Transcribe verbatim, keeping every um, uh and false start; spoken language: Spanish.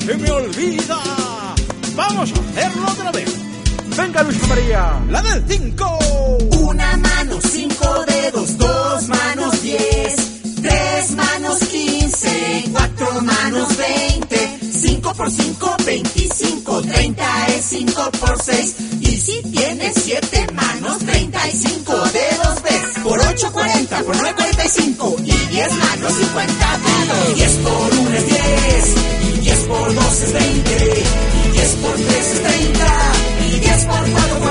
se me olvida. Vamos a hacerlo otra vez. Venga, Luisa María, la del cinco. Una mano, cinco dedos, dos manos, diez. Tres manos, quince. Cuatro manos, veinte. Cinco por cinco, veinticinco. Treinta es cinco por seis. Y si tienes siete manos, treinta y cinco dedos ves. Por ocho, cuarenta. Por nueve, cuarenta y cinco. Y diez manos, cincuenta dedos. Diez por uno es diez. Y diez por dos es veinte. Y diez por tres es treinta. Y diez por cuatro